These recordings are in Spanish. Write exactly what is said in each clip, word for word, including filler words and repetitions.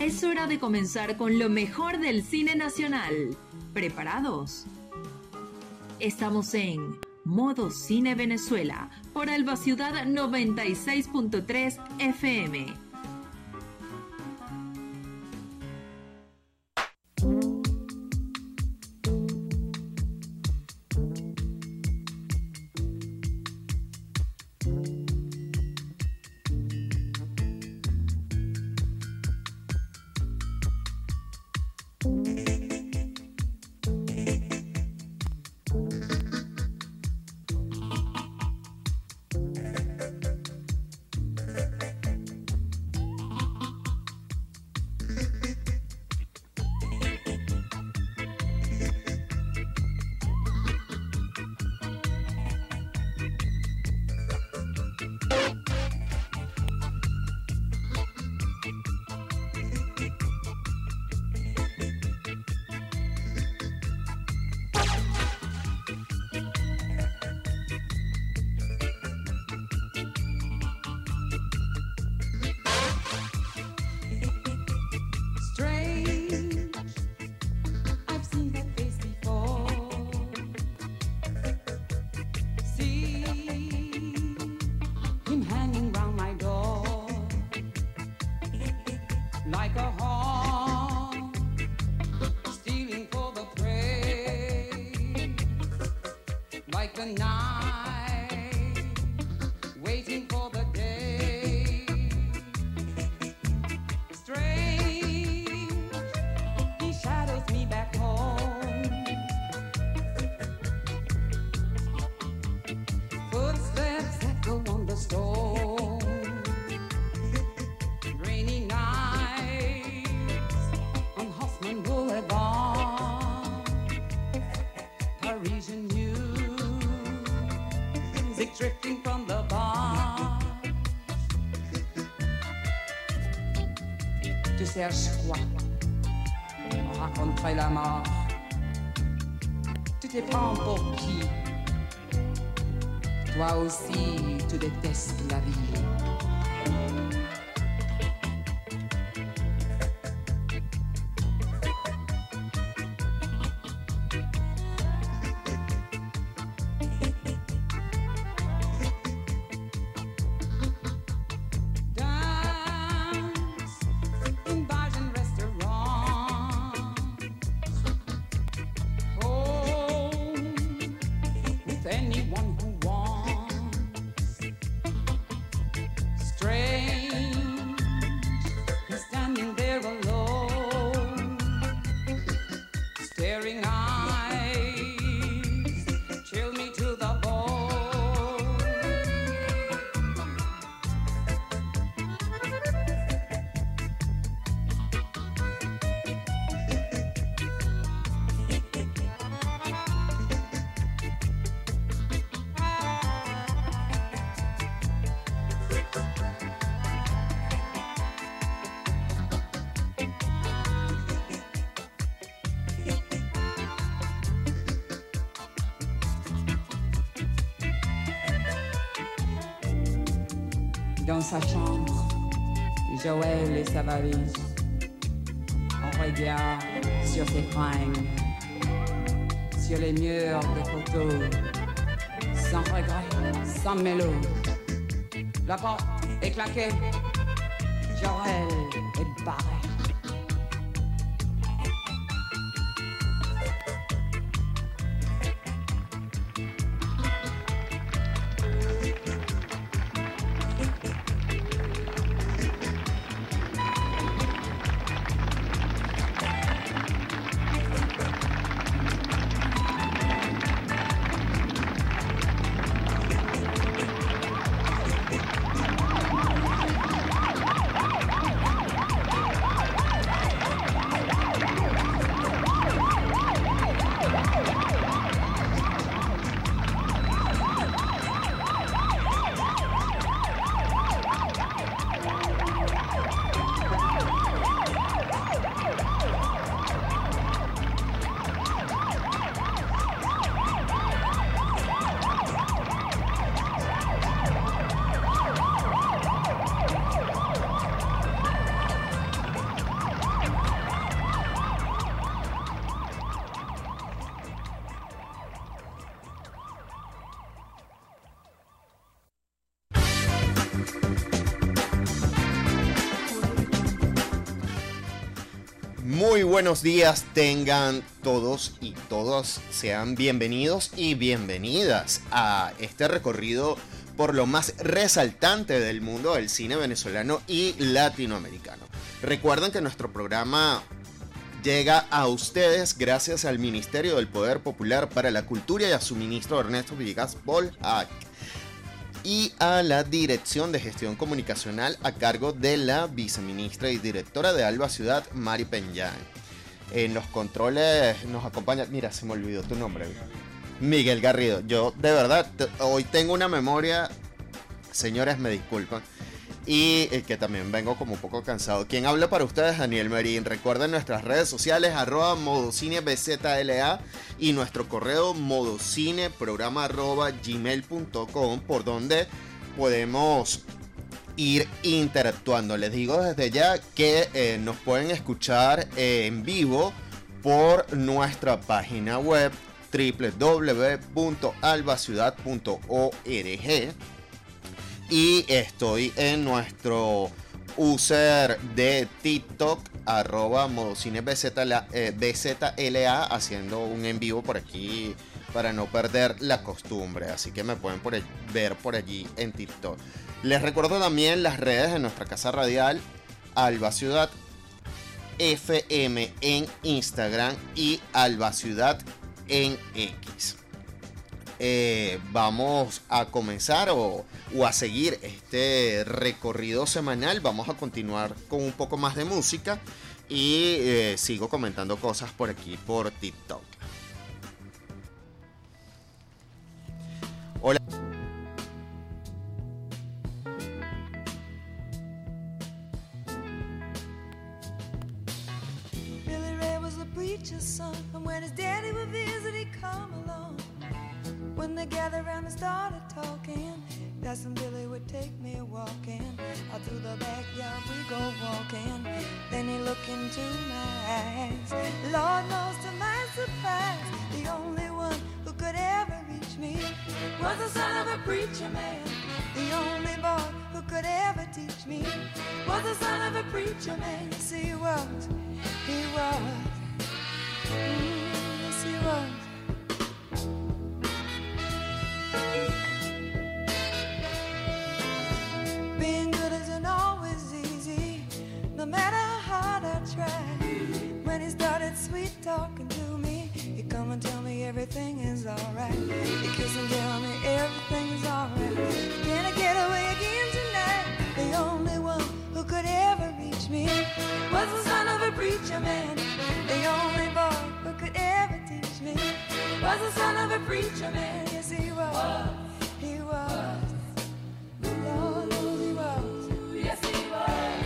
Es hora de comenzar con lo mejor del cine nacional. ¿Preparados? Estamos en Modo Cine Venezuela por Alba Ciudad noventa y seis punto tres F M. Cherches quoi? Rencontrer la mort. Tu te prends pour qui? Toi aussi, tu détestes la vie. Dans sa chambre, Joël et sa valise. On regarde sur ses fringues, sur les murs de photos, sans regret, sans mélo. La porte est claquée, Joël est barré. Muy buenos días tengan todos y todas, sean bienvenidos y bienvenidas a este recorrido por lo más resaltante del mundo del cine venezolano y latinoamericano. Recuerden que nuestro programa llega a ustedes gracias al Ministerio del Poder Popular para la Cultura y a su ministro Ernesto Villegas Bolhac, y a la Dirección de Gestión Comunicacional a cargo de la viceministra y directora de Alba Ciudad, Mari Peñán. En los controles nos acompaña, mira, se me olvidó tu nombre, Miguel Garrido. Yo de verdad hoy tengo una memoria, señores, me disculpan, y eh, que también vengo como un poco cansado. Quien habla para ustedes, Daniel Marín. Recuerden nuestras redes sociales, arroba modocineBZLA, y nuestro correo modocineprograma arroba gmail punto com, por donde podemos ir interactuando. Les digo desde ya que eh, nos pueden escuchar eh, en vivo por nuestra página web doble u doble u doble u punto albaciudad punto org, y estoy en nuestro user de TikTok arroba modocineBZLA, eh, B Z L A, haciendo un en vivo por aquí para no perder la costumbre, así que me pueden por, ver por allí en TikTok. Les recuerdo también las redes de nuestra casa radial, Alba Ciudad F M en Instagram y Alba Ciudad en X. Eh, vamos a comenzar o, o a seguir este recorrido semanal. Vamos a continuar con un poco más de música y eh, sigo comentando cosas por aquí por TikTok. Hola. Billy Ray was a preacher's son, and when his daddy would visit, he'd come along. When they gathered around and started talking, that's when Billy would take me walking. Out through the backyard we go walking. Then he looked into my eyes. Lord knows to my surprise, the only one who could ever reach me was the son of a preacher man. The only boy who could ever teach me was the son of a preacher man. Yes, he was, he was, mm, yes, he was. Being good isn't always easy, no matter how hard I try. When he started sweet talking to me, he'd come and tell me everything is alright. He'd kiss and tell me everything is alright. Can I get away again tonight? The only one who could ever reach me was the son of a preacher man. The only boy who could ever teach me was the son of a preacher man. Yes, he was, he was. Lord knows he was. Yes, he was.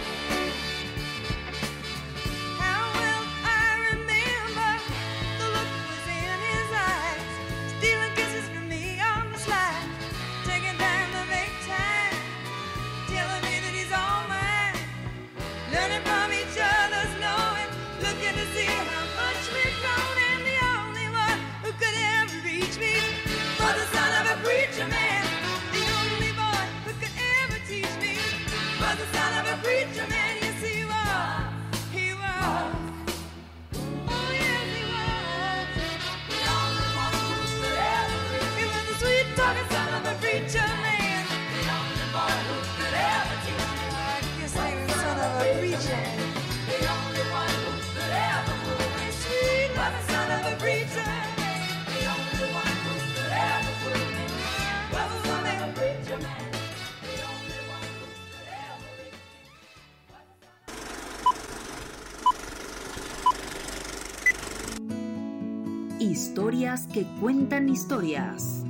How well I remember the look was in his eyes, stealing kisses from me on the slide, taking time to make time, telling me that he's all mine, learning from each other's knowing, looking to see how much we've grown, and the only one who could ever reach me was the son of a preacher man. The only boy who could ever teach me was the son of a preacher man. Yes, he was, he was. Oh, yes, he was. The only one who could ever reach me. He was the sweet talking son of a preacher man. The only boy who could ever teach me. I guess I was the son of a preacher man. The only one who could ever fool me. Sweet was the son of a preacher man. The only one who could ever fool me was the son of a preacher man. The only one who could ever reach me. Historias que cuentan historias.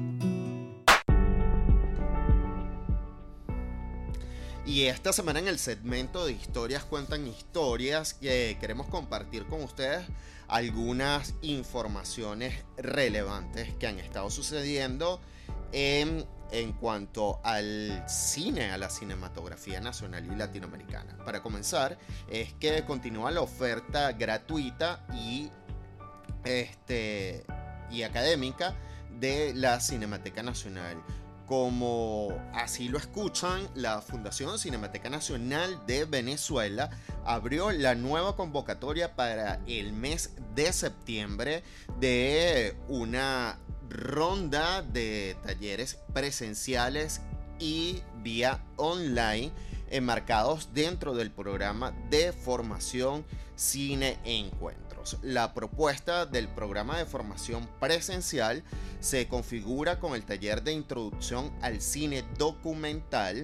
Y esta semana en el segmento de Historias Cuentan Historias eh, queremos compartir con ustedes algunas informaciones relevantes que han estado sucediendo en, en cuanto al cine, a la cinematografía nacional y latinoamericana. Para comenzar, es que continúa la oferta gratuita y, este, y académica de la Cinemateca Nacional, Como así lo escuchan, la Fundación Cinemateca Nacional de Venezuela abrió la nueva convocatoria para el mes de septiembre de una ronda de talleres presenciales y vía online enmarcados dentro del programa de formación Cine Encuentros. La propuesta del programa de formación presencial se configura con el taller de introducción al cine documental,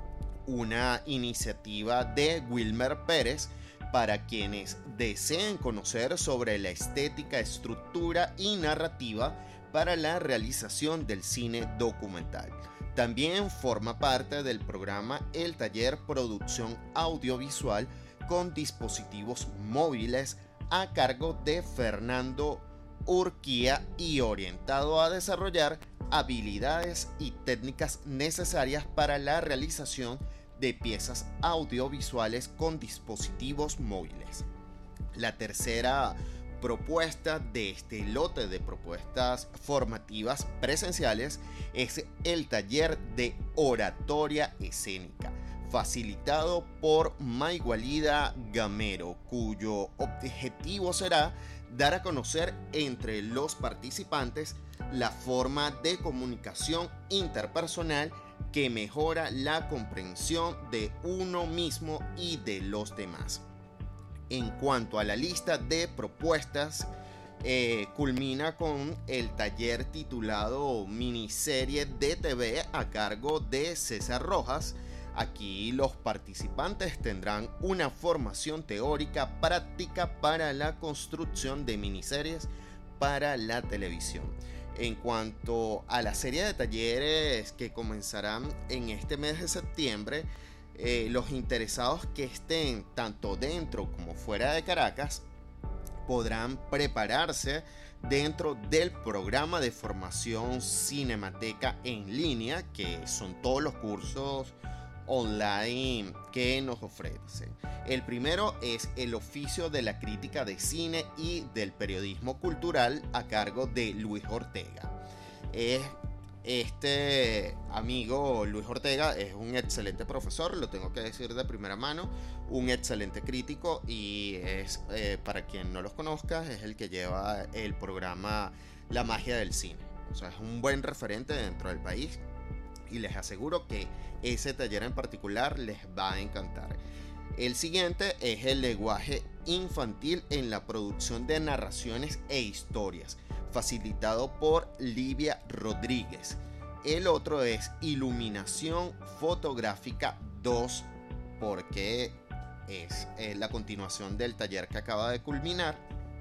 una iniciativa de Wilmer Pérez para quienes deseen conocer sobre la estética, estructura y narrativa para la realización del cine documental. También forma parte del programa el taller Producción Audiovisual con dispositivos móviles a cargo de Fernando Urquía y orientado a desarrollar habilidades y técnicas necesarias para la realización de piezas audiovisuales con dispositivos móviles. La tercera propuesta de este lote de propuestas formativas presenciales es el taller de oratoria escénica, facilitado por Maigualida Gamero, cuyo objetivo será dar a conocer entre los participantes la forma de comunicación interpersonal que mejora la comprensión de uno mismo y de los demás. En cuanto a la lista de propuestas, eh, culmina con el taller titulado Miniserie de T V a cargo de César Rojas. Aquí los participantes tendrán una formación teórica práctica para la construcción de miniseries para la televisión. En cuanto a la serie de talleres que comenzarán en este mes de septiembre, eh, los interesados que estén tanto dentro como fuera de Caracas podrán prepararse dentro del programa de formación Cinemateca en línea, que son todos los cursos online que nos ofrecen. El primero es el oficio de la crítica de cine y del periodismo cultural a cargo de Luis Ortega. Es Este amigo Luis Ortega es un excelente profesor, lo tengo que decir de primera mano, un excelente crítico y es, eh, para quien no los conozca, es el que lleva el programa La Magia del Cine. O sea, es un buen referente dentro del país y les aseguro que ese taller en particular les va a encantar. El siguiente es el lenguaje infantil en la producción de narraciones e historias, facilitado por Livia Rodríguez. El otro es Iluminación Fotográfica dos, porque es eh, la continuación del taller que acaba de culminar,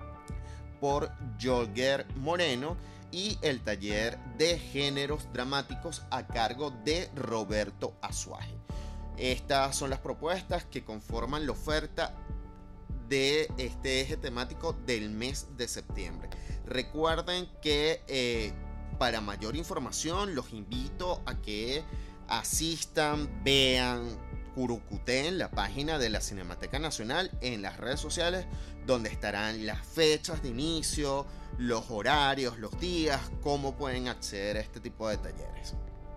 por Jolger Moreno, y el taller de géneros dramáticos a cargo de Roberto Azuaje. Estas son las propuestas que conforman la oferta de este eje temático del mes de septiembre. Recuerden que eh, para mayor información los invito a que asistan, vean, curucuteen la página de la Cinemateca Nacional en las redes sociales, donde estarán las fechas de inicio, los horarios, los días, cómo pueden acceder a este tipo de talleres.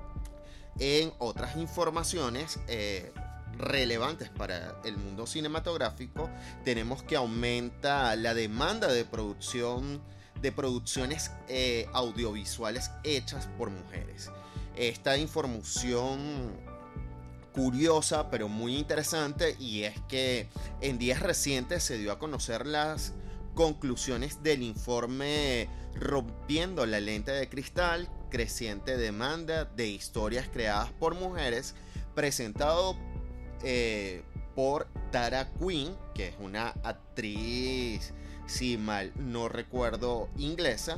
En otras informaciones eh, relevantes para el mundo cinematográfico, tenemos que aumenta la demanda de producción de producciones eh, audiovisuales hechas por mujeres. Esta información curiosa pero muy interesante, y es que en días recientes se dio a conocer las conclusiones del informe Rompiendo la lente de cristal, creciente demanda de historias creadas por mujeres, presentado eh, por Tara Quinn, que es una actriz, si mal no recuerdo, inglesa,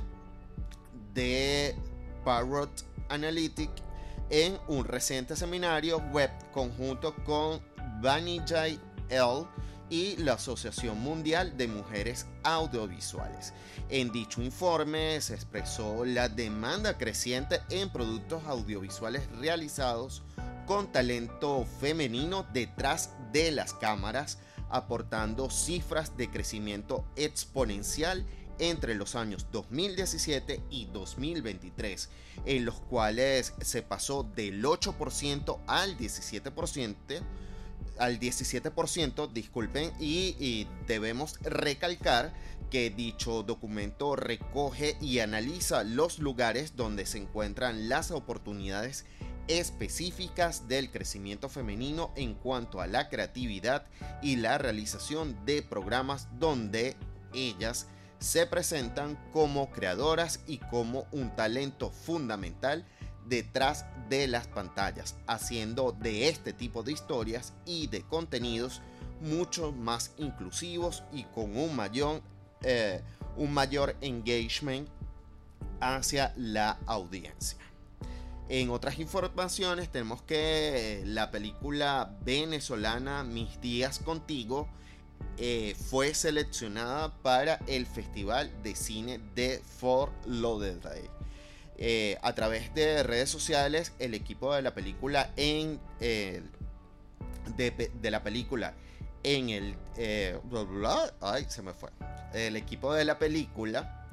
de Parrot Analytics, en un reciente seminario web conjunto con Vanijay L y la Asociación Mundial de Mujeres Audiovisuales. En dicho informe se expresó la demanda creciente en productos audiovisuales realizados con talento femenino detrás de las cámaras, aportando cifras de crecimiento exponencial entre los años dos mil diecisiete y dos mil veintitrés, en los cuales se pasó del ocho por ciento al diecisiete por ciento, al diecisiete por ciento, disculpen, y, y debemos recalcar que dicho documento recoge y analiza los lugares donde se encuentran las oportunidades específicas del crecimiento femenino en cuanto a la creatividad y la realización de programas donde ellas se presentan como creadoras y como un talento fundamental detrás de las pantallas, haciendo de este tipo de historias y de contenidos mucho más inclusivos y con un mayor, eh, un mayor engagement hacia la audiencia. En otras informaciones tenemos que la película venezolana Mis días contigo eh, fue seleccionada para el Festival de Cine de Fort Lauderdale. Eh, a través de redes sociales, el equipo de la película en eh, de, de la película en el eh, bla, bla, ay, se me fue. El equipo de la película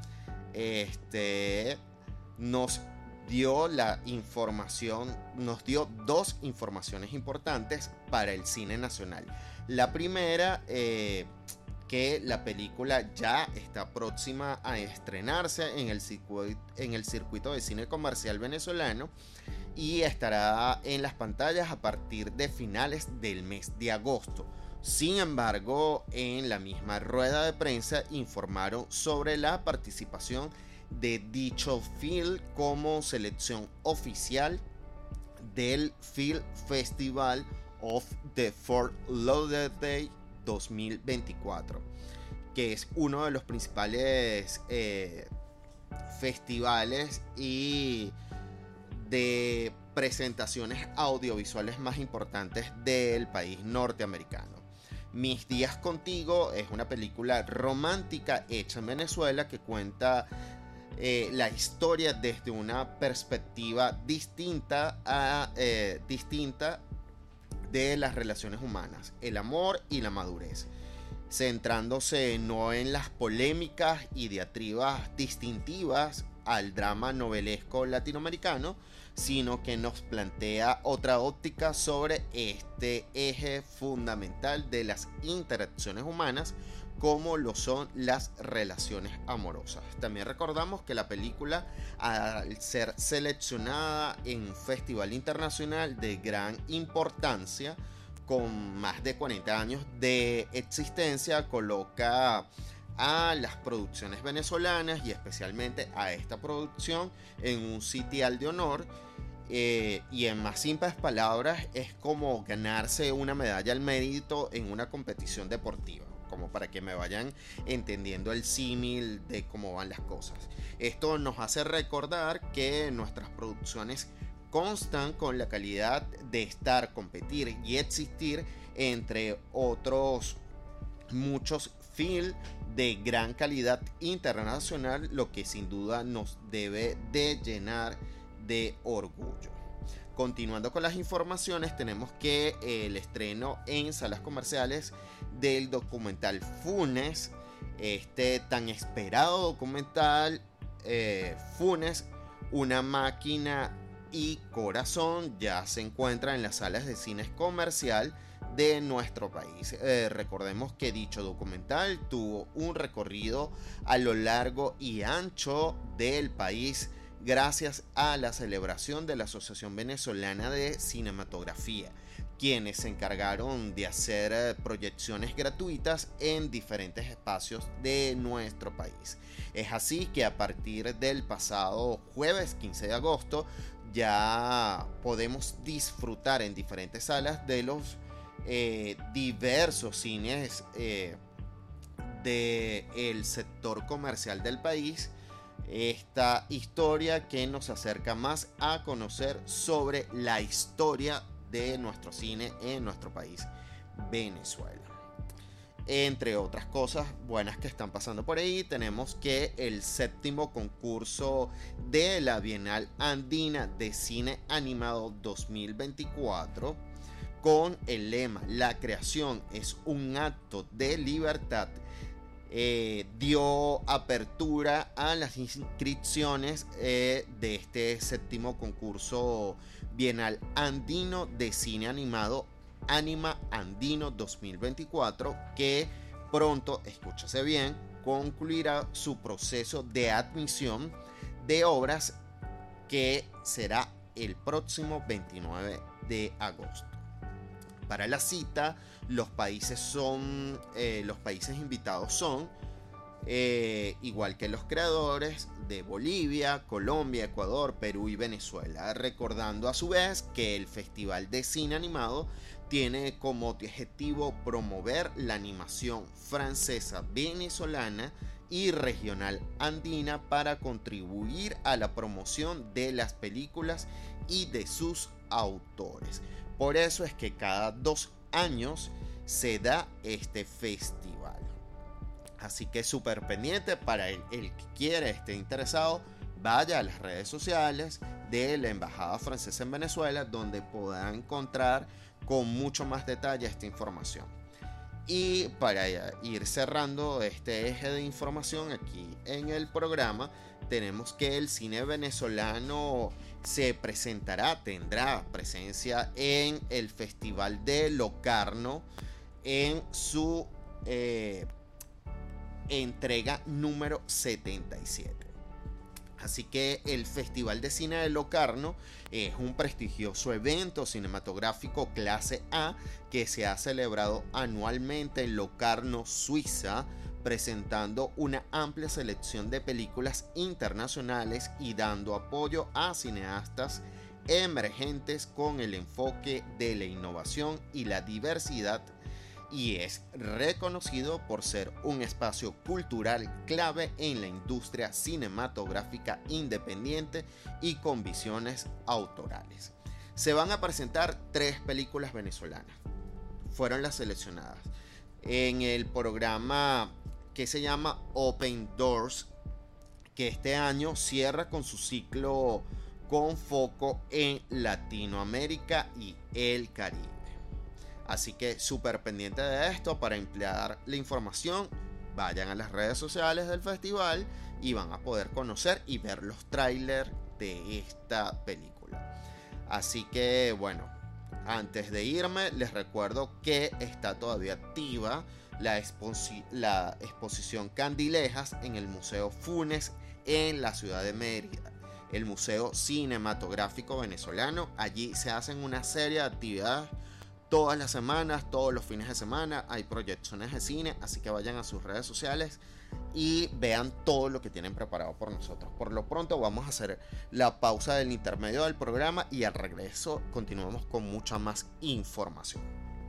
este nos dio la información, nos dio dos informaciones importantes para el cine nacional. La primera, eh, que la película ya está próxima a estrenarse en el circuito, en el circuito de cine comercial venezolano y estará en las pantallas a partir de finales del mes de agosto. Sin embargo, en la misma rueda de prensa informaron sobre la participación de dicho film como selección oficial del Film Festival of the Fort Lauderdale dos mil veinticuatro, que es uno de los principales eh, festivales y de presentaciones audiovisuales más importantes del país norteamericano. Mis días contigo es una película romántica hecha en Venezuela que cuenta eh, la historia desde una perspectiva distinta a eh, distinta de las relaciones humanas, el amor y la madurez, centrándose no en las polémicas y diatribas distintivas al drama novelesco latinoamericano, sino que nos plantea otra óptica sobre este eje fundamental de las interacciones humanas, como lo son las relaciones amorosas. También recordamos que la película, al ser seleccionada en un festival internacional de gran importancia, con más de cuarenta años de existencia, coloca a las producciones venezolanas y especialmente a esta producción en un sitial de honor. Eh, y en más simples palabras, es como ganarse una medalla al mérito en una competición deportiva, como para que me vayan entendiendo el símil de cómo van las cosas. Esto nos hace recordar que nuestras producciones constan con la calidad de estar, competir y existir entre otros muchos films de gran calidad internacional, lo que sin duda nos debe de llenar de orgullo. Continuando con las informaciones, tenemos que el estreno en salas comerciales del documental Funes, este tan esperado documental eh, Funes, una máquina y corazón, ya se encuentra en las salas de cine comercial de nuestro país. Eh, recordemos que dicho documental tuvo un recorrido a lo largo y ancho del país gracias a la celebración de la Asociación Venezolana de Cinematografía, quienes se encargaron de hacer proyecciones gratuitas en diferentes espacios de nuestro país. Es así que a partir del pasado jueves quince de agosto ya podemos disfrutar en diferentes salas de los eh, diversos cines eh, del sector comercial del país, esta historia que nos acerca más a conocer sobre la historia de nuestro cine en nuestro país, Venezuela. Entre otras cosas buenas que están pasando por ahí, tenemos que el séptimo concurso de la Bienal Andina de Cine Animado dos mil veinticuatro, con el lema "La creación es un acto de libertad", eh, dio apertura a las inscripciones eh, de este séptimo concurso bienal andino de cine animado, Anima Andino dos mil veinticuatro, que pronto, escúchase bien, concluirá su proceso de admisión de obras, que será el próximo veintinueve de agosto. Para la cita, los países son eh, los países invitados son eh, igual que los creadores de Bolivia, Colombia, Ecuador, Perú y Venezuela, recordando a su vez que el Festival de Cine Animado tiene como objetivo promover la animación francesa, venezolana y regional andina para contribuir a la promoción de las películas y de sus autores. Por eso es que cada dos años se da este festival. Así que súper pendiente para el, el que quiera, esté interesado, vaya a las redes sociales de la Embajada Francesa en Venezuela, donde podrá encontrar con mucho más detalle esta información. Y para ir cerrando este eje de información aquí en el programa, tenemos que el cine venezolano se presentará, tendrá presencia en el Festival de Locarno en su eh, entrega número setenta y siete. Así que el Festival de Cine de Locarno es un prestigioso evento cinematográfico clase A que se ha celebrado anualmente en Locarno, Suiza, presentando una amplia selección de películas internacionales y dando apoyo a cineastas emergentes con el enfoque de la innovación y la diversidad, y es reconocido por ser un espacio cultural clave en la industria cinematográfica independiente y con visiones autorales. Se van a presentar tres películas venezolanas. Fueron las seleccionadas en el programa que se llama Open Doors, que este año cierra con su ciclo con foco en Latinoamérica y el Caribe. Así que súper pendiente de esto. Para emplear la información, vayan a las redes sociales del festival y van a poder conocer y ver los trailers de esta película. Así que bueno, antes de irme les recuerdo que está todavía activa la, exposi- la exposición Candilejas en el Museo Funes en la ciudad de Mérida, el Museo Cinematográfico Venezolano. Allí se hacen una serie de actividades todas las semanas, todos los fines de semana hay proyecciones de cine, así que vayan a sus redes sociales y vean todo lo que tienen preparado por nosotros. Por lo pronto vamos a hacer la pausa del intermedio del programa y al regreso continuamos con mucha más información.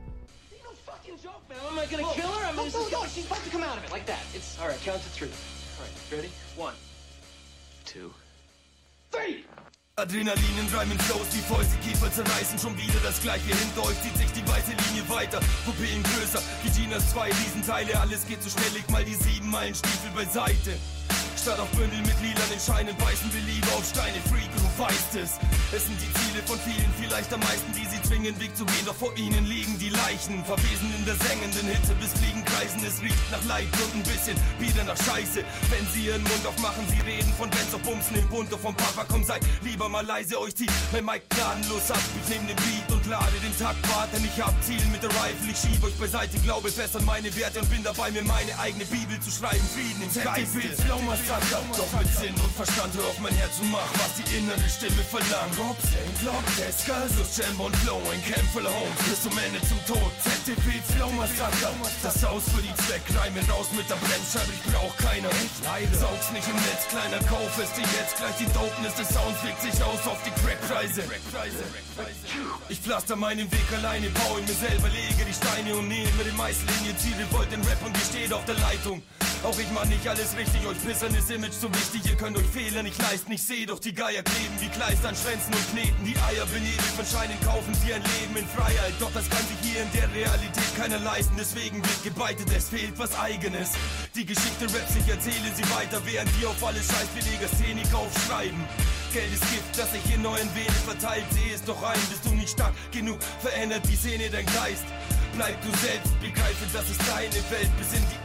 Adrenalin in Rhyme and Flows, die Fäuste Kiefer zerreißen, schon wieder das gleiche hinter euch, zieht sich die weiße Linie weiter, Pupillen größer, wie Ginas zwei Riesenteile, alles geht so schnell, leg mal die sieben Meilen Stiefel beiseite. Statt auf Bündel mit lilanen Scheinen beißen wir lieber auf Steine, Freak, du weißt es. Es sind die Ziele von vielen, vielleicht am meisten, die sie zwingen, Weg zu gehen, doch vor ihnen liegen die Leichen, verwesen in der sengenden Hitze, bis Fliegen kreisen, es riecht nach Leid und ein bisschen wieder nach Scheiße. Wenn sie ihren Mund aufmachen, sie reden von Bands auf Bumsen im Bund, doch vom Papa, komm, seid lieber mal leise, euch zieht mein Mic gnadenlos ab, ich nehm den Beat und lade den Takt, warte nicht ab, Ziel mit der Rifle, ich schieb euch beiseite, glaube fest an meine Werte und bin dabei, mir meine eigene Bibel zu schreiben, Frieden im Geist. Doch mit Sinn und Verstand, hör auf mein Herz und mach, was die innere Stimme verlangt. Rob, Zane, Glock, Deska, Sus, Jambo und Flow, ein Camp voller Homes, bis zum Ende zum Tod. Z T P, Flow, Massaker, das Haus für die Zweck, Reime raus mit der Bremsscheibe, ich brauch keiner. Saug's nicht im Netz, kleiner, kauf es dir jetzt, gleich die Dopeness des Sounds wirkt sich aus auf die Crackpreise. Ich pflaster meinen Weg alleine, baue mir selber, lege die Steine und nehme den Meißel in ihr Ziel, ihr wollt den Rap und ihr steht auf der Leitung. Auch ich mach nicht alles richtig, euch Pissern ist Image so wichtig, ihr könnt euch Fehler nicht leisten, ich seh doch die Geier kleben wie Kleister an Schwänzen und kneten, die Eier benebelt von Scheinen, kaufen sie ein Leben in Freiheit, doch das kann sich hier in der Realität keiner leisten, deswegen wird gebeitet, es fehlt was Eigenes, die Geschichte Raps, ich erzähle sie weiter, während die auf alles scheiß wie Legastheniker aufschreiben. Geld ist Gift, das sich in neuen Venen verteilt, seh es doch ein, bist du nicht stark genug, verändert die Szene dein Geist. Bleib du selbst, begreife, das ist deine Welt, bis in die Ewigkeit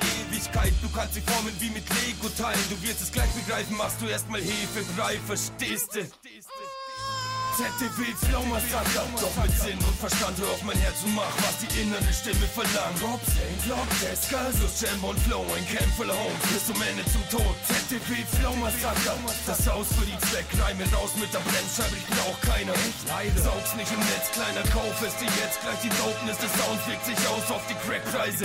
Ewigkeit. Du kannst sie formen wie mit Lego-Teilen. Du wirst es gleich begreifen, machst du erstmal Hefebrei, verstehst du? Z T V Flow-Massaker, doch mit Sinn und Verstand hör auf mein Herz und mach, was die innere Stimme verlangt. Rob, Saint, Lock, Deska, Sus, Jam und Flow, ein Camp voller Homes, bis zum Ende zum Tod. Z T V Flow-Massaker, das Haus für die Zweckreime, raus mit der Brennscheibe, ich brauch keiner. Leider. Saug's nicht im Netz, kleiner, kauf es dir jetzt gleich, die Dopeness des Sounds wirkt sich aus auf die Crackpreise.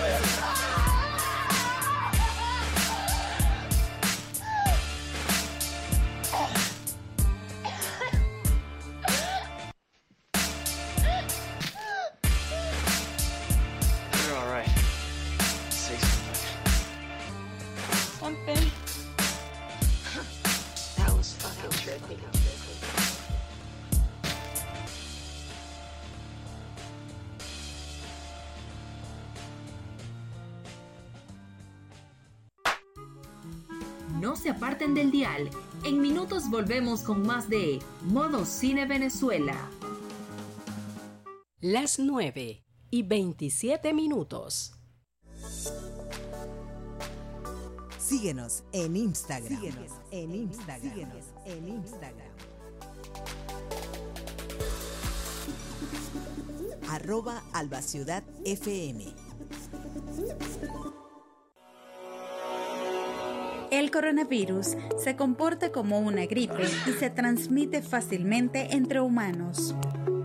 No se aparten del dial. En minutos volvemos con más de Modo Cine Venezuela. Las nueve y veintisiete minutos. Síguenos en Instagram. Síguenos en Instagram. Síguenos en Instagram. Arroba Albaciudad F M. El coronavirus se comporta como una gripe y se transmite fácilmente entre humanos.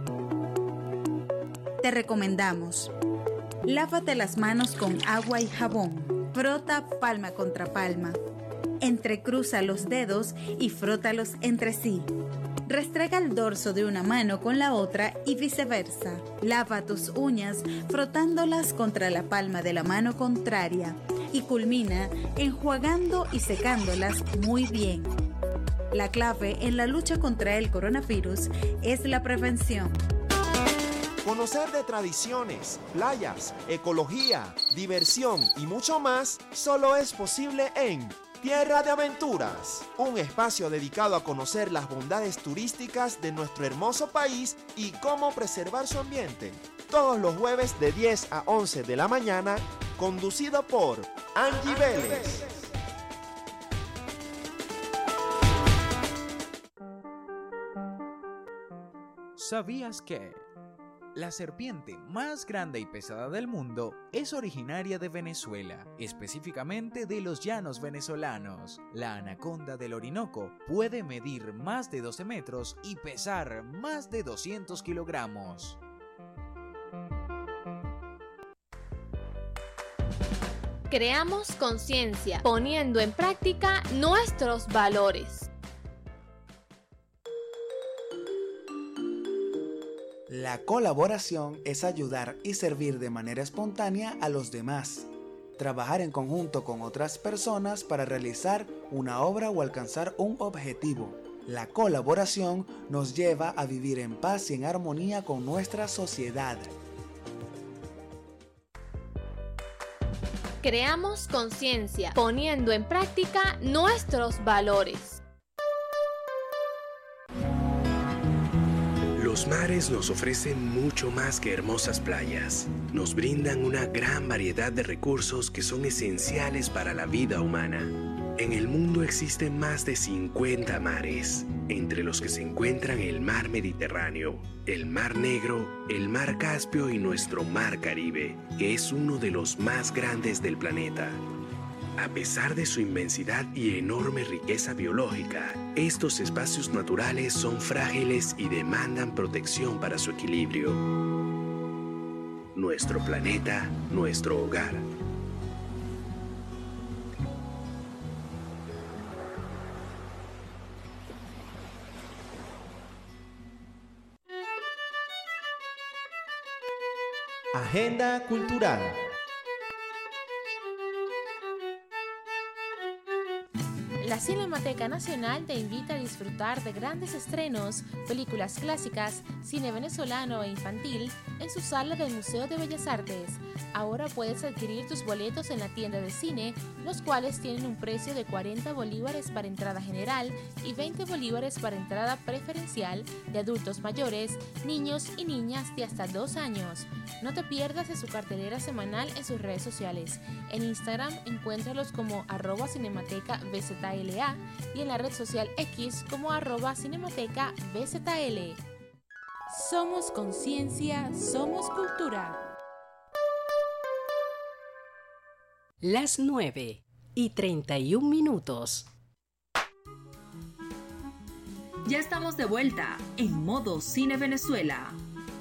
Te recomendamos: lávate las manos con agua y jabón. Frota palma contra palma. Entrecruza los dedos y frótalos entre sí. Restrega el dorso de una mano con la otra y viceversa. Lava tus uñas frotándolas contra la palma de la mano contraria y culmina enjuagando y secándolas muy bien. La clave en la lucha contra el coronavirus es la prevención. Conocer de tradiciones, playas, ecología, diversión y mucho más solo es posible en Tierra de Aventuras, un espacio dedicado a conocer las bondades turísticas de nuestro hermoso país y cómo preservar su ambiente. Todos los jueves de diez a once de la mañana, conducido por Angie Vélez. ¿Sabías que la serpiente más grande y pesada del mundo es originaria de Venezuela, específicamente de los llanos venezolanos? La anaconda del Orinoco puede medir más de doce metros y pesar más de doscientos kilogramos. Creamos conciencia, poniendo en práctica nuestros valores. La colaboración es ayudar y servir de manera espontánea a los demás. Trabajar en conjunto con otras personas para realizar una obra o alcanzar un objetivo. La colaboración nos lleva a vivir en paz y en armonía con nuestra sociedad. Creamos conciencia, poniendo en práctica nuestros valores. Los mares nos ofrecen mucho más que hermosas playas. Nos brindan una gran variedad de recursos que son esenciales para la vida humana. En el mundo existen más de cincuenta mares, entre los que se encuentran el mar Mediterráneo, el mar Negro, el mar Caspio y nuestro mar Caribe, que es uno de los más grandes del planeta. A pesar de su inmensidad y enorme riqueza biológica, estos espacios naturales son frágiles y demandan protección para su equilibrio. Nuestro planeta, nuestro hogar. Agenda cultural. La La Cinemateca Nacional te invita a disfrutar de grandes estrenos, películas clásicas, cine venezolano e infantil en su sala del Museo de Bellas Artes. Ahora puedes adquirir tus boletos en la tienda de cine, los cuales tienen un precio de cuarenta bolívares para entrada general y veinte bolívares para entrada preferencial de adultos mayores, niños y niñas de hasta dos años. No te pierdas de su cartelera semanal en sus redes sociales. En Instagram encuéntralos como arroba cinemateca bzla y en la red social X como arroba cinemateca bzl. Somos conciencia, somos cultura. Las nueve y treinta y un minutos. Ya estamos de vuelta en Modo Cine Venezuela.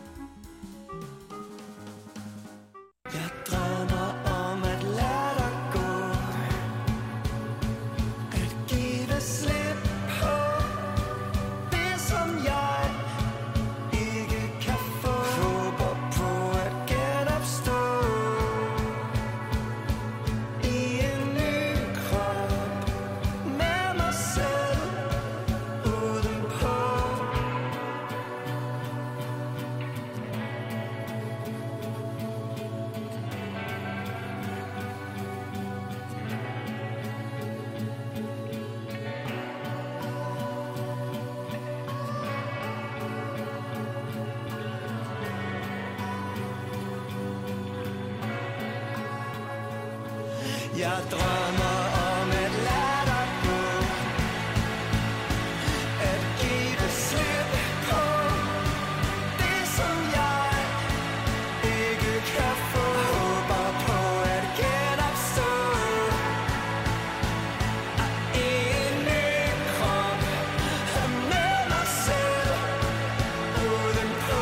Jeg drømmer om et lattergå, at give slip på det som jeg ikke kan få. Håber på at genopstå i en ny krop med mig selv udenpå.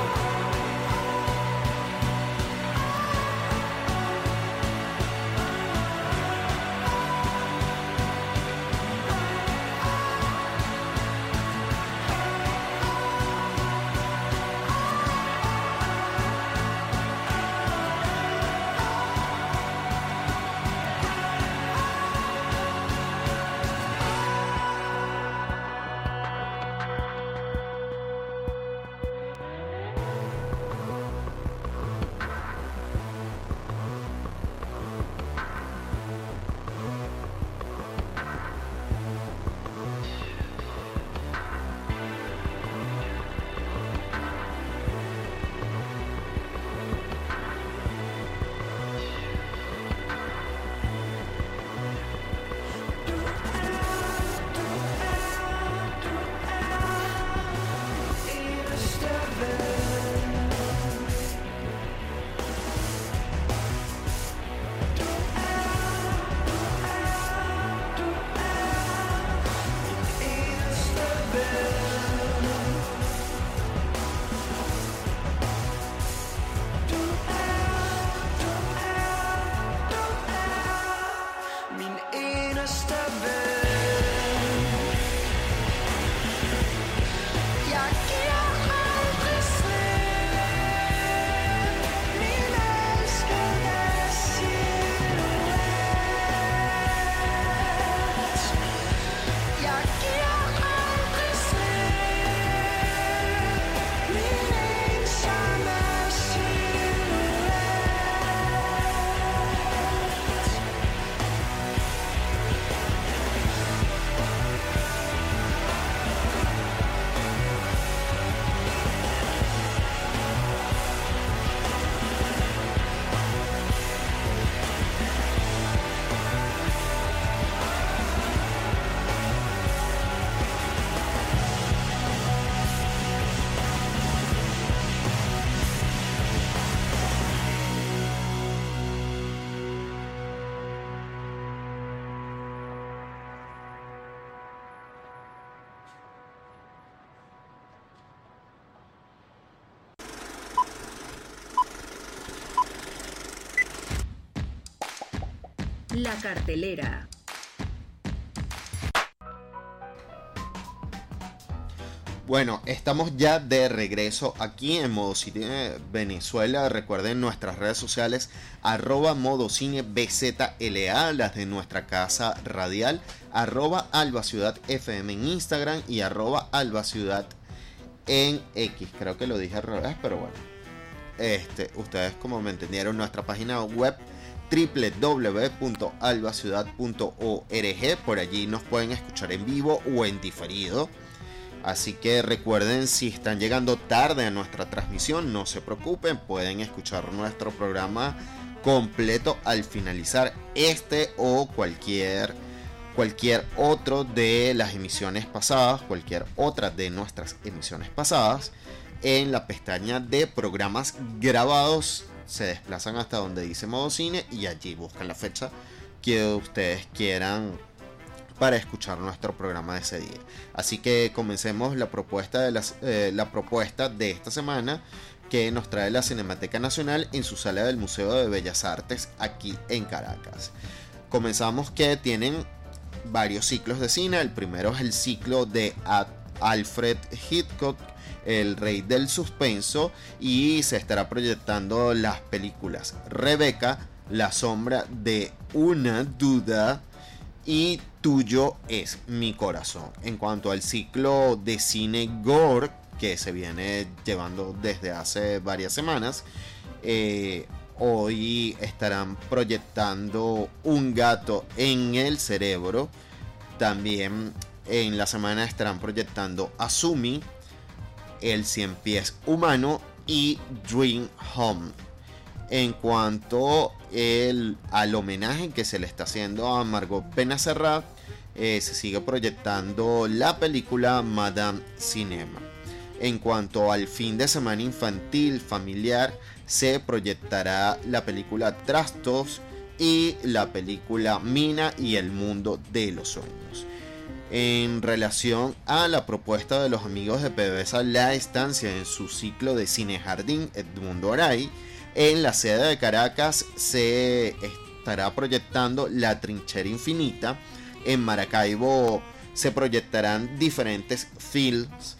La cartelera. Bueno, estamos ya de regreso aquí en Modo Cine Venezuela. Recuerden nuestras redes sociales, arroba Modo Cine B Z L A, las de nuestra casa radial, arroba Alba Ciudad F M en Instagram y arroba Alba Ciudad en X. Creo que lo dije al revés, pero bueno. Este, ustedes como me entendieron, nuestra página web doble u doble u doble u punto alba ciudad punto org. Por allí nos pueden escuchar en vivo o en diferido. Así que recuerden, si están llegando tarde a nuestra transmisión, no se preocupen, pueden escuchar nuestro programa completo al finalizar este o cualquier, cualquier otro de las emisiones pasadas, cualquier otra de nuestras emisiones pasadas, en la pestaña de programas grabados. Se desplazan hasta donde dice Modo Cine y allí buscan la fecha que ustedes quieran para escuchar nuestro programa de ese día. Así que comencemos la propuesta de, las, eh, la propuesta de esta semana, que nos trae la Cinemateca Nacional en su sala del Museo de Bellas Artes aquí en Caracas. Comenzamos que tienen varios ciclos de cine. El primero es el ciclo de Alfred Hitchcock, el rey del suspenso, y se estará proyectando las películas Rebeca, La sombra de una duda y Tuyo es mi corazón. En cuanto al ciclo de cine gore, que se viene llevando desde hace varias semanas, eh, hoy estarán proyectando Un gato en el cerebro. También en la semana estarán proyectando Azumi, El cien pies humano y Dream Home. En cuanto el, al homenaje que se le está haciendo a Margot Benacerraf, eh, se sigue proyectando la película Madame Cinema. En cuanto al fin de semana infantil familiar, se proyectará la película Trastos y la película Mina y el mundo de los sueños. En relación a la propuesta de los amigos de PDVSA La Estancia en su ciclo de Cine Jardín Edmundo Aray, en la sede de Caracas se estará proyectando La Trinchera Infinita. En Maracaibo se proyectarán diferentes films.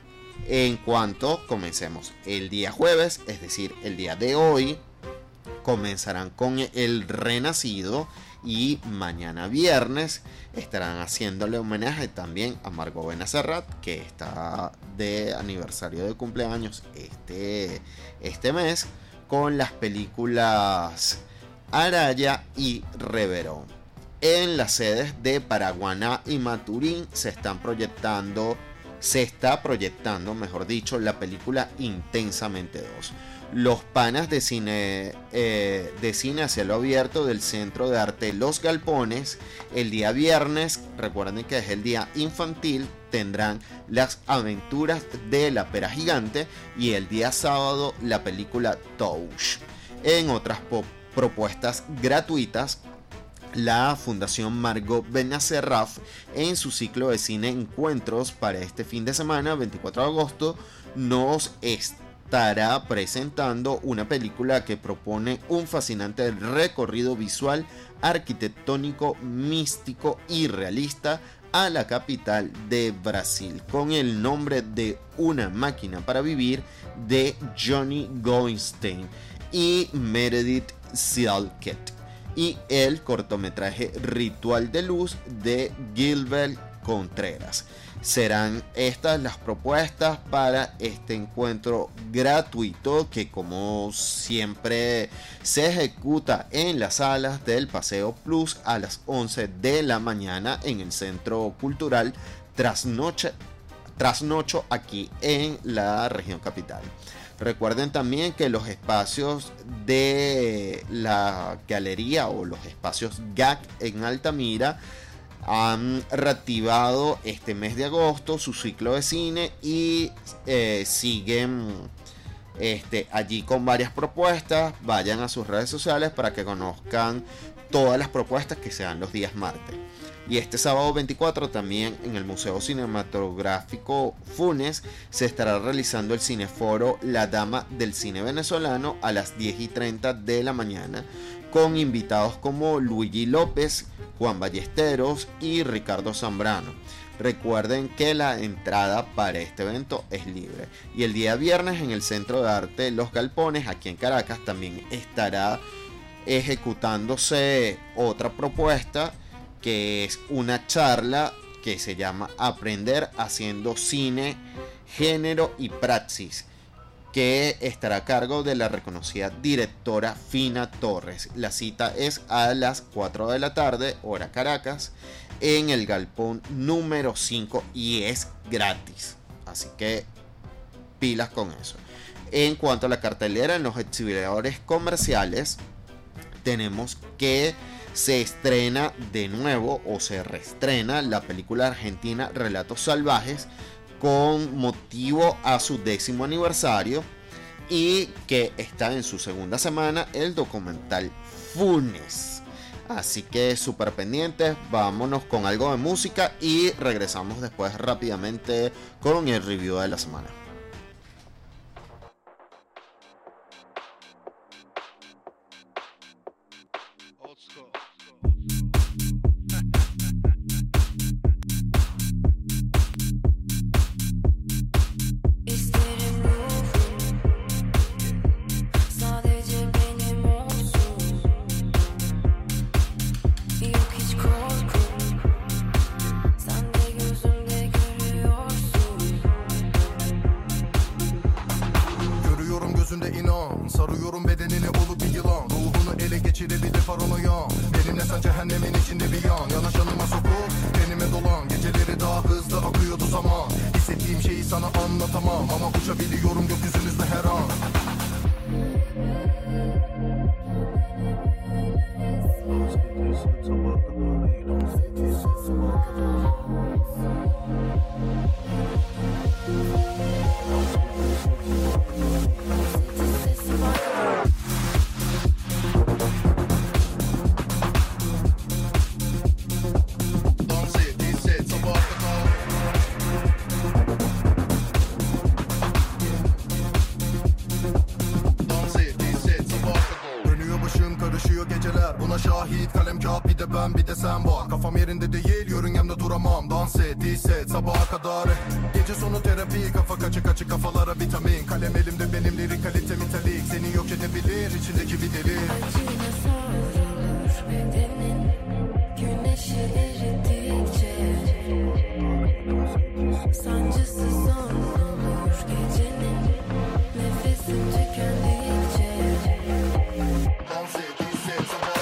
En cuanto comencemos el día jueves, es decir, el día de hoy, comenzarán con El Renacido. Y mañana viernes estarán haciéndole homenaje también a Margot Benacerraf, que está de aniversario de cumpleaños este, este mes, con las películas Araya y Reverón. En las sedes de Paraguaná y Maturín se están proyectando, se está proyectando, mejor dicho, la película Intensamente dos. Los panas de cine, eh, de cine a cielo abierto del Centro de Arte Los Galpones, el día viernes, recuerden que es el día infantil, tendrán Las aventuras de la pera gigante, y el día sábado la película Touch. En otras propuestas gratuitas, la Fundación Margot Benacerraf, en su ciclo de cine Encuentros para este fin de semana, veinticuatro de agosto, nos está estará presentando una película que propone un fascinante recorrido visual, arquitectónico, místico y realista a la capital de Brasil, con el nombre de Una máquina para vivir, de Johnny Goldstein y Meredith Silket, y el cortometraje Ritual de Luz de Gilbert Contreras. Serán estas las propuestas para este encuentro gratuito, que como siempre se ejecuta en las salas del Paseo Plus a las once de la mañana en el Centro Cultural Trasnoche, Trasnocho, aquí en la región capital. Recuerden también que los espacios de la galería o los espacios G A C en Altamira han reactivado este mes de agosto su ciclo de cine y eh, siguen este, allí con varias propuestas. Vayan a sus redes sociales para que conozcan todas las propuestas que se dan los días martes. Y este sábado veinticuatro también en el Museo Cinematográfico Funes se estará realizando el cineforo La Dama del Cine Venezolano a las diez y treinta de la mañana, con invitados como Luigi López, Juan Ballesteros y Ricardo Zambrano. Recuerden que la entrada para este evento es libre. Y el día viernes en el Centro de Arte Los Galpones, aquí en Caracas, también estará ejecutándose otra propuesta, que es una charla que se llama Aprender haciendo cine, género y praxis, que estará a cargo de la reconocida directora Fina Torres. La cita es a las cuatro de la tarde, hora Caracas, en el galpón número cinco, y es gratis. Así que pilas con eso. En cuanto a la cartelera, en los exhibidores comerciales tenemos que se estrena de nuevo o se reestrena la película argentina Relatos Salvajes con motivo a su décimo aniversario, y que está en su segunda semana el documental Funes. Así que súper pendientes, vámonos con algo de música y regresamos después rápidamente con el review de la semana. Sarıyorum bedenini olup bir yılan. Ruhunu ele geçirebilir paranoyan. Benimle sen cehennemin içinde bir yan. Yanaşanıma sokup tenime dolan. Geceleri daha hızlı akıyordu zaman. Hissettiğim şeyi sana anlatamam. Ama uçabiliyorum gökyüzünüzde her an. Şahit kalem kağıt bir de ben bir de sen var. Kafam yerinde değil yörüngemde duramam. Dans et hisset sabaha kadar. Gece sonu terapi kafa kaçık açık kafalara vitamin. Kalem elimde benim lirik kalite metalik. Seni yok edebilir içindeki bir deli. Acıyla savrulur bedenin güneşi eridikçe. Sancısı son olur gecenin nefesin tükendikçe. Dans et hisset sabaha.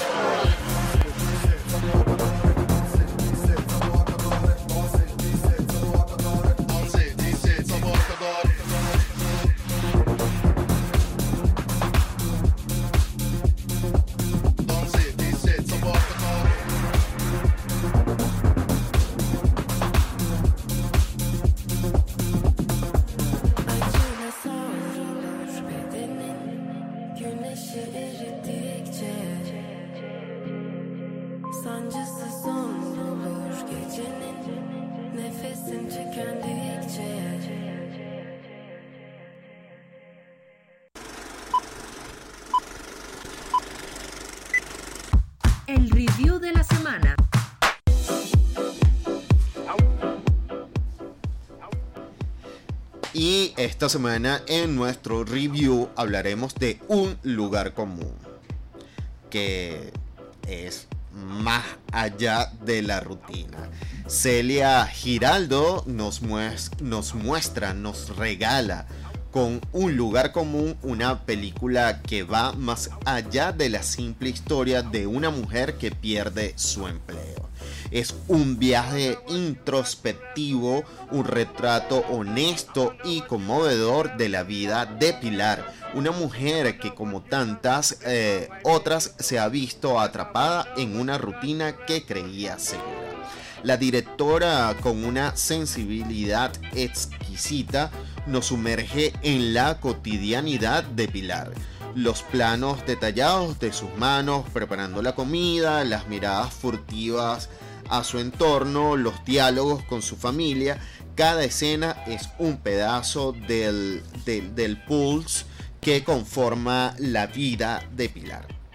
Sancısı son olur gecenin nefesin tükendikçe. El review de la semana. Y esta semana en nuestro review hablaremos de Un Lugar Común, que es más allá de la rutina. Celia Giraldo nos, mues- nos muestra, nos regala con Un Lugar Común una película que va más allá de la simple historia de una mujer que pierde su empleo. Es un viaje introspectivo, un retrato honesto y conmovedor de la vida de Pilar, una mujer que como tantas eh, otras se ha visto atrapada en una rutina que creía segura. La directora, con una sensibilidad exquisita, nos sumerge en la cotidianidad de Pilar. Los planos detallados de sus manos preparando la comida, las miradas furtivas a su entorno, los diálogos con su familia, cada escena es un pedazo del, del, del pulse que conforma la vida de Pilar.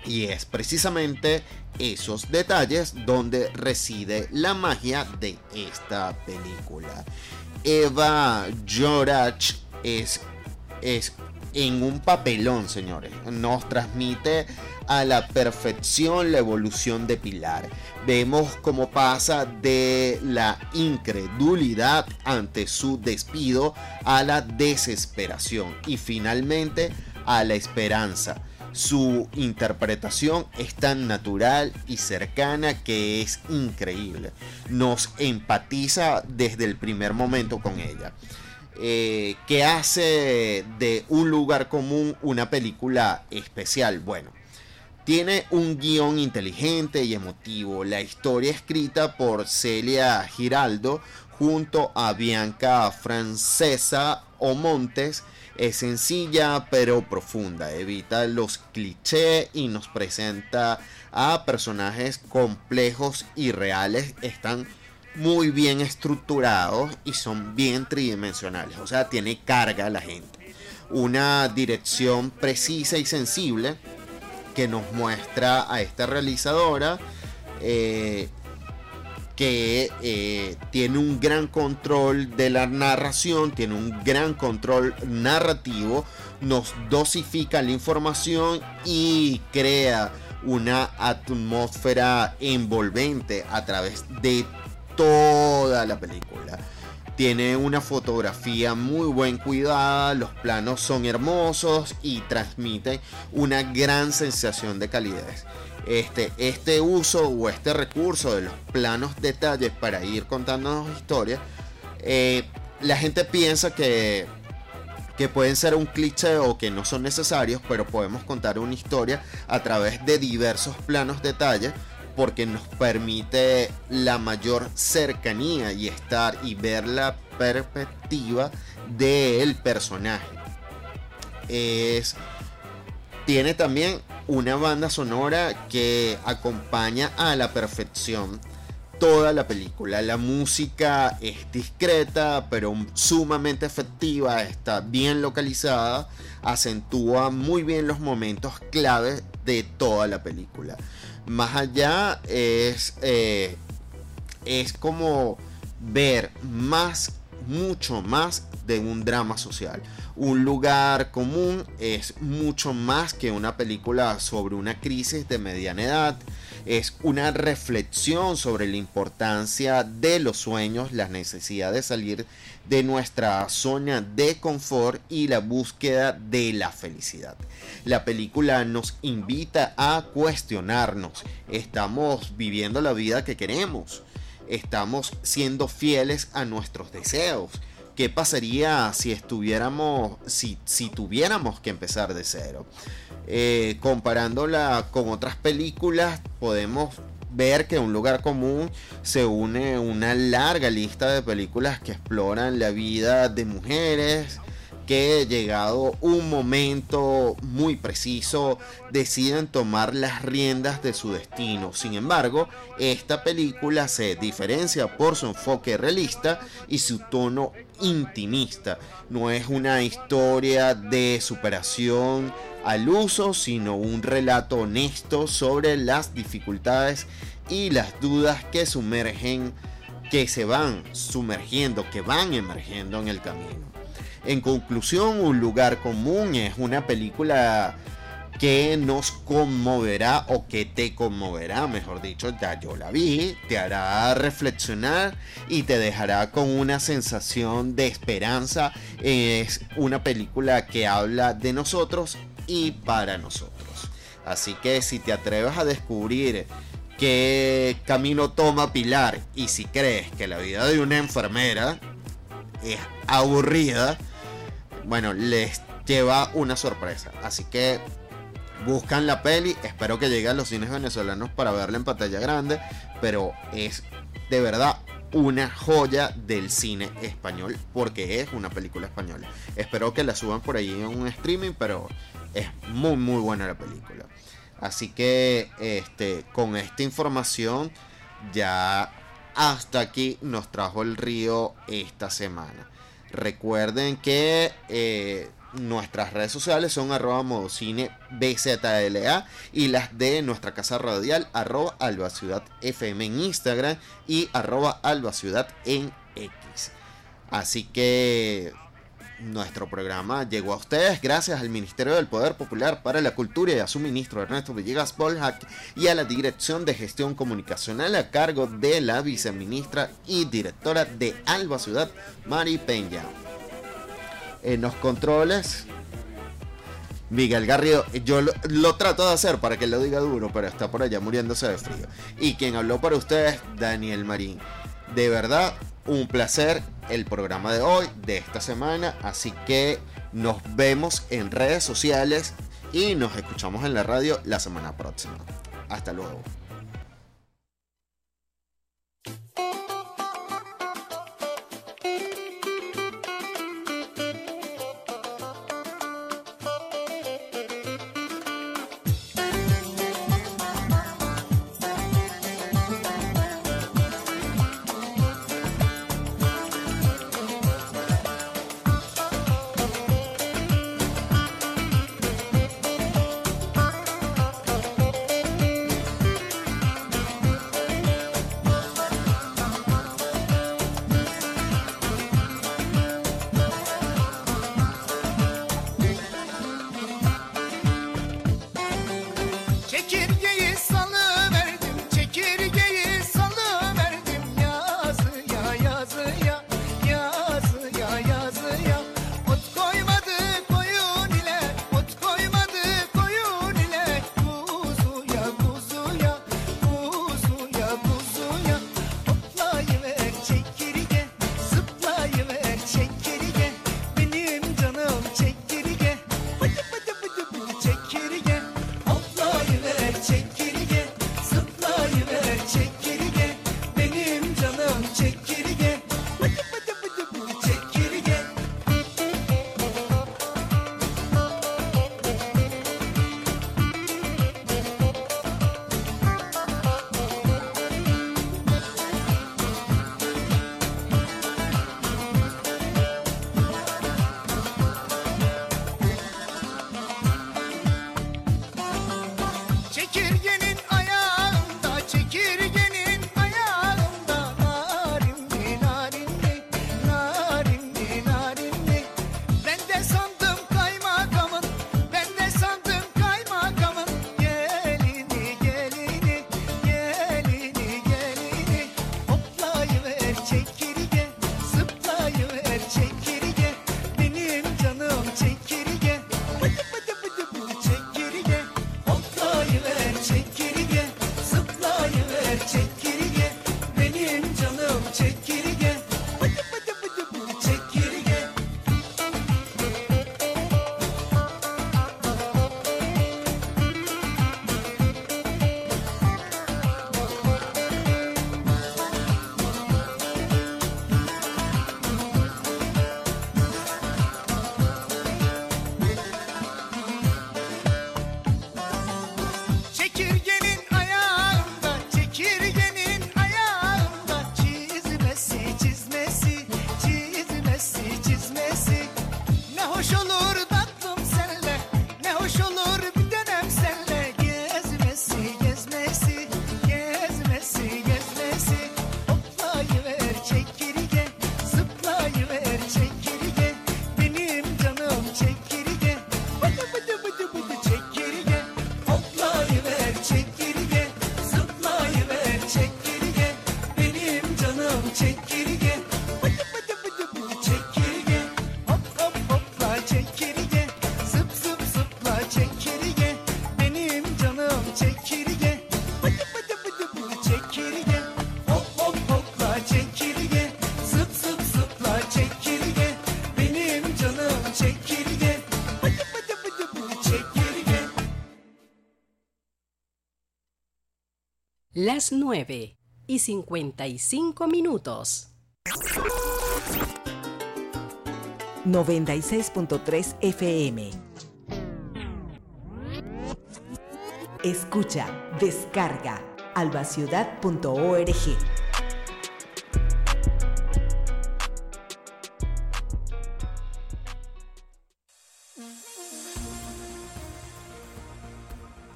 Y es precisamente esos detalles donde reside la magia de esta película. Eva Jorach es, es en un papelón, señores. Nos transmite a la perfección la evolución de Pilar. Vemos cómo pasa de la incredulidad ante su despido a la desesperación y finalmente a la esperanza. Su interpretación es tan natural y cercana que es increíble. Nos empatiza desde el primer momento con ella. Eh, ¿Qué hace de Un lugar común una película especial? Bueno, tiene un guión inteligente y emotivo. La historia escrita por Celia Giraldo junto a Bianca Francesa Omontes es sencilla pero profunda, evita los clichés y nos presenta a personajes complejos y reales. Están muy bien estructurados y son bien tridimensionales, o sea, tiene carga la gente. Una dirección precisa y sensible que nos muestra a esta realizadora eh, que eh, tiene un gran control de la narración, tiene un gran control narrativo, nos dosifica la información y crea una atmósfera envolvente a través de toda la película. Tiene una fotografía muy buen cuidada, los planos son hermosos y transmiten una gran sensación de calidez. Este, este uso o este recurso de los planos detalles para ir contándonos historias, eh, la gente piensa que, que pueden ser un cliché o que no son necesarios, pero podemos contar una historia a través de diversos planos detalles porque nos permite la mayor cercanía y estar y ver la perspectiva del personaje. Es, tiene también una banda sonora que acompaña a la perfección toda la película. La música es discreta pero sumamente efectiva, está bien localizada, acentúa muy bien los momentos claves de toda la película. Más allá es, eh, es como ver más, mucho más de un drama social. Un lugar común es mucho más que una película sobre una crisis de mediana edad. Es una reflexión sobre la importancia de los sueños, la necesidad de salir de nuestra zona de confort y la búsqueda de la felicidad. La película nos invita a cuestionarnos. ¿Estamos viviendo la vida que queremos? ¿Estamos siendo fieles a nuestros deseos? ¿Qué pasaría si estuviéramos, si, si tuviéramos que empezar de cero? Eh, comparándola con otras películas, podemos ver que Un lugar común se une una larga lista de películas que exploran la vida de mujeres que, llegado un momento muy preciso, deciden tomar las riendas de su destino. Sin embargo, esta película se diferencia por su enfoque realista y su tono intimista. No es una historia de superación al uso, sino un relato honesto sobre las dificultades y las dudas que sumergen, que se van sumergiendo, que van emergiendo en el camino. En conclusión, Un lugar común es una película que nos conmoverá, o que te conmoverá, mejor dicho, ya yo la vi, te hará reflexionar y te dejará con una sensación de esperanza. Es una película que habla de nosotros y para nosotros. Así que si te atreves a descubrir qué camino toma Pilar y si crees que la vida de una enfermera es aburrida, bueno, les lleva una sorpresa. Así que buscan la peli, espero que llegue a los cines venezolanos para verla en pantalla grande, pero es de verdad una joya del cine español, porque es una película española. Espero que la suban por ahí en un streaming, pero es muy muy buena la película. Así que este, con esta información ya hasta aquí nos trajo el río esta semana. Recuerden que eh, nuestras redes sociales son arroba modocine B Z L A y las de nuestra casa radial arroba Alba Ciudad F M en Instagram y arroba Alba Ciudad en X. Así que nuestro programa llegó a ustedes gracias al Ministerio del Poder Popular para la Cultura y a su ministro Ernesto Villegas Bolhac y a la Dirección de Gestión Comunicacional a cargo de la viceministra y directora de Alba Ciudad, Mari Peña. En los controles, Miguel Garrido, yo lo, lo trato de hacer para que lo diga duro, pero está por allá muriéndose de frío. Y quien habló para ustedes, Daniel Marín. De verdad, un placer el programa de hoy, de esta semana, así que nos vemos en redes sociales y nos escuchamos en la radio la semana próxima. Hasta luego. Çekirgeyi salıverdim, çekirgeyi salıverdim. Yazıya yazıya, yazıya yazıya. Ot koymadı koyun ile, ot koymadı koyun ile. Kuzuya kuzuya, kuzuya kuzuya. Hoplayıver çekirge, zıplayıver çekirge. Benim canım çekirge, bıdı bıdı bıdı bıdı çekirge. Hoplayıver çekirge, zıplayıver çekirge. Benim canım çekirge, bıdı bıdı bıdı bıdı çekirge. Çekirgenin ayağında, çekirgenin ayağında. Narinli narinli, narinli narinli. Ben de sandım kaymakamın, ben de sandım kaymakamın. Gelini gelini, gelini gelini. Hoplayıver çekirge, zıplayıver çekirge. Benim canım çekirge, bıdı bıdı bıdı bıdı çekirge. Hoplayıver çekirge, zıplayıver çekirge. Benim canım çekirge, bıdı bıdı bıdı bıdı çekirge. Çekirgenin ayağında, çekirgenin ayağında. Çizmesi, çizmesi, çizmesi, çizmesi. Ne hoş olur tatlım senle, ne hoş olur bir dönem senle. Gezmesi, gezmesi, gezmesi, gezmesi. Hoplayıver çekirge, zıplayıver çekirge. Benim canım çekirge, bıdı bıdı bıdı bıdı çekirge. Hoplayıver çekirge, zıplayıver çekirge. Benim canım çekirge, bıdı bıdı bıdı bıdı çekirge. Hop hop hopla çekirge, zıp zıp zıpla çekirge. Benim canım çekirge, bıdı bıdı bıdı bıdı çekirge. Hop hop hopla çekirge, zıp zıp zıpla çekirge. Benim canım çekirge, bıdı bıdı bıdı bıdı çekirge. Las nueve y cincuenta y cinco minutos. noventa y seis punto tres F M. Escucha, descarga albaciudad punto org.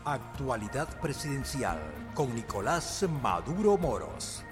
Actualidad Presidencial con Nicolás Maduro Moros.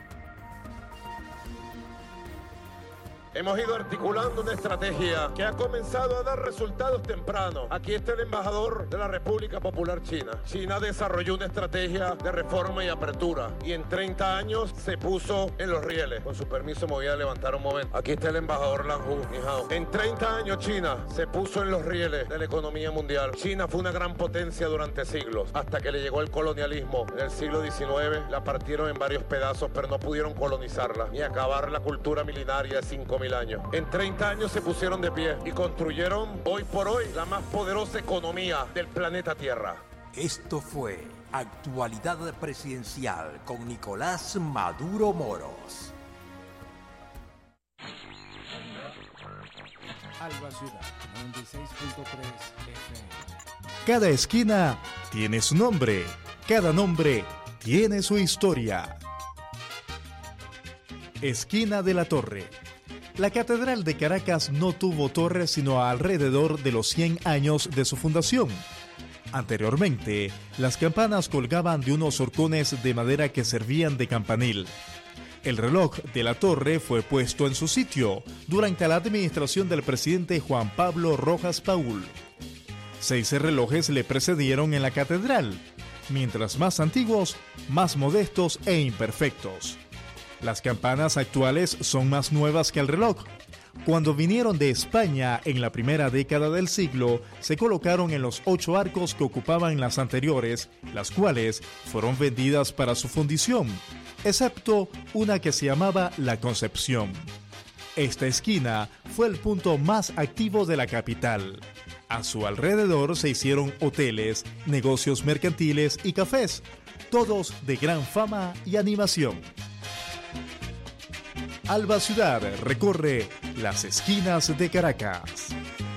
Hemos ido articulando una estrategia que ha comenzado a dar resultados tempranos. Aquí está el embajador de la República Popular China. China desarrolló una estrategia de reforma y apertura y en treinta años se puso en los rieles. Con su permiso me voy a levantar un momento. Aquí está el embajador Lan Hu, ni hao. En treinta años China se puso en los rieles de la economía mundial. China fue una gran potencia durante siglos, hasta que le llegó el colonialismo. En el siglo diecinueve la partieron en varios pedazos, pero no pudieron colonizarla ni acabar la cultura milenaria de cinco mil años. En treinta años se pusieron de pie y construyeron hoy por hoy la más poderosa economía del planeta Tierra. Esto fue Actualidad Presidencial con Nicolás Maduro Moros. Alba Ciudad noventa y seis punto tres F M. Cada esquina tiene su nombre, cada nombre tiene su historia. Esquina de la Torre. La Catedral de Caracas no tuvo torre sino alrededor de los cien años de su fundación. Anteriormente, las campanas colgaban de unos horcones de madera que servían de campanil. El reloj de la torre fue puesto en su sitio durante la administración del presidente Juan Pablo Rojas Paul. Seis relojes le precedieron en la catedral, mientras más antiguos, más modestos e imperfectos. Las campanas actuales son más nuevas que el reloj. Cuando vinieron de España en la primera década del siglo, se colocaron en los ocho arcos que ocupaban las anteriores, las cuales fueron vendidas para su fundición, excepto una que se llamaba La Concepción. Esta esquina fue el punto más activo de la capital. A su alrededor se hicieron hoteles, negocios mercantiles y cafés, todos de gran fama y animación. Alba Ciudad recorre las esquinas de Caracas.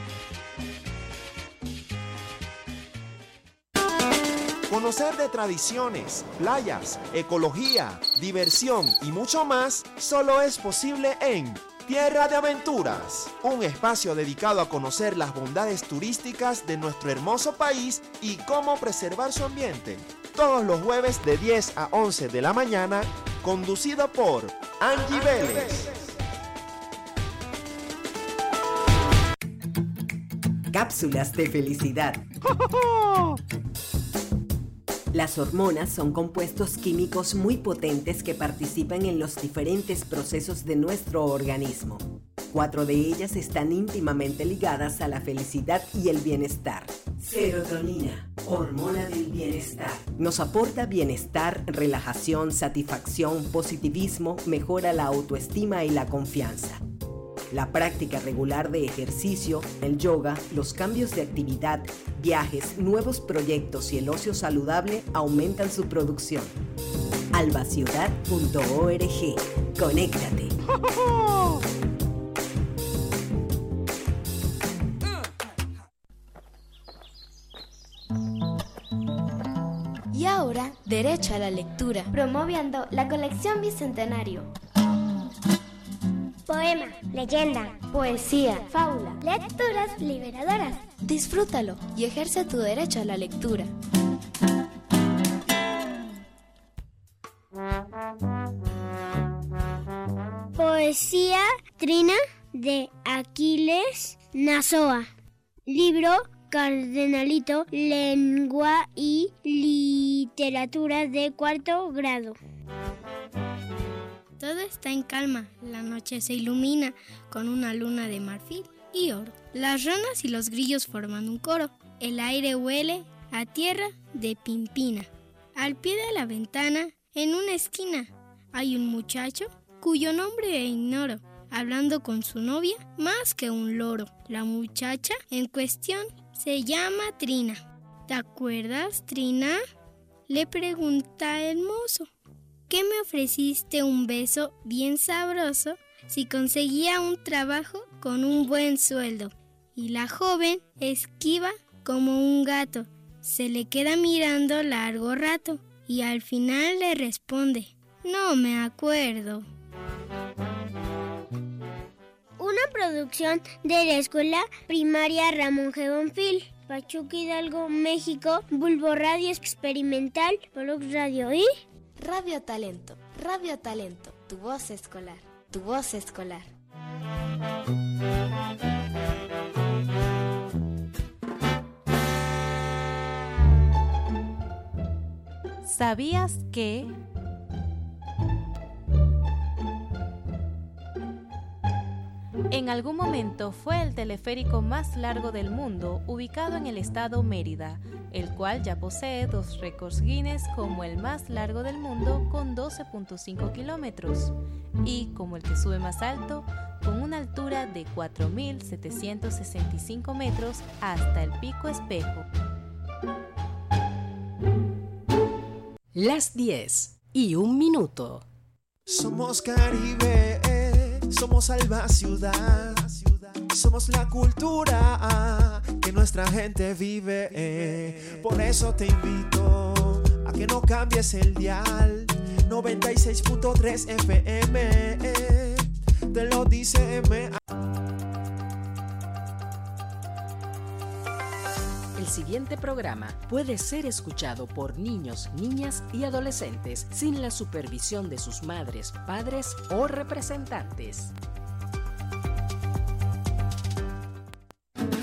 Conocer de tradiciones, playas, ecología, diversión y mucho más solo es posible en Tierra de Aventuras, un espacio dedicado a conocer las bondades turísticas de nuestro hermoso país y cómo preservar su ambiente. Todos los jueves de diez a once de la mañana, conducido por Angie Vélez. Cápsulas de felicidad. Las hormonas son compuestos químicos muy potentes que participan en los diferentes procesos de nuestro organismo. Cuatro de ellas están íntimamente ligadas a la felicidad y el bienestar. Serotonina, hormona del bienestar. Nos aporta bienestar, relajación, satisfacción, positivismo, mejora la autoestima y la confianza. La práctica regular de ejercicio, el yoga, los cambios de actividad, viajes, nuevos proyectos y el ocio saludable aumentan su producción. alba ciudad punto org. Conéctate. Y ahora, derecho a la lectura. Promoviendo la colección Bicentenario. Poema, leyenda, poesía, fábula, lecturas liberadoras. Disfrútalo y ejerce tu derecho a la lectura. Poesía Trina de Aquiles Nazoa. Libro Cardenalito, Lengua y Literatura de cuarto grado. Todo está en calma, la noche se ilumina con una luna de marfil y oro. Las ranas y los grillos forman un coro, el aire huele a tierra de pimpina. Al pie de la ventana, en una esquina, hay un muchacho cuyo nombre ignoro, hablando con su novia más que un loro. La muchacha en cuestión se llama Trina. ¿Te acuerdas, Trina?, le pregunta el mozo. ¿Qué me ofreciste un beso bien sabroso si conseguía un trabajo con un buen sueldo? Y la joven esquiva como un gato, se le queda mirando largo rato y al final le responde: no me acuerdo. Una producción de la Escuela Primaria Ramón G. Bonfil Pachuca Hidalgo, México, Bulbo Radio Experimental, Blog Radio y Radio Talento, Radio Talento, tu voz escolar, tu voz escolar. ¿Sabías que? En algún momento fue el teleférico más largo del mundo, ubicado en el estado Mérida, el cual ya posee dos récords Guinness como el más largo del mundo con doce punto cinco kilómetros y como el que sube más alto con una altura de cuatro mil setecientos sesenta y cinco metros hasta el Pico Espejo. Las diez y un minuto. Somos Caribe, somos Alba Ciudad, somos la cultura que nuestra gente vive. Por eso te invito a que no cambies el dial. noventa y seis punto tres F M, te lo dice M A. El siguiente programa puede ser escuchado por niños, niñas y adolescentes sin la supervisión de sus madres, padres o representantes.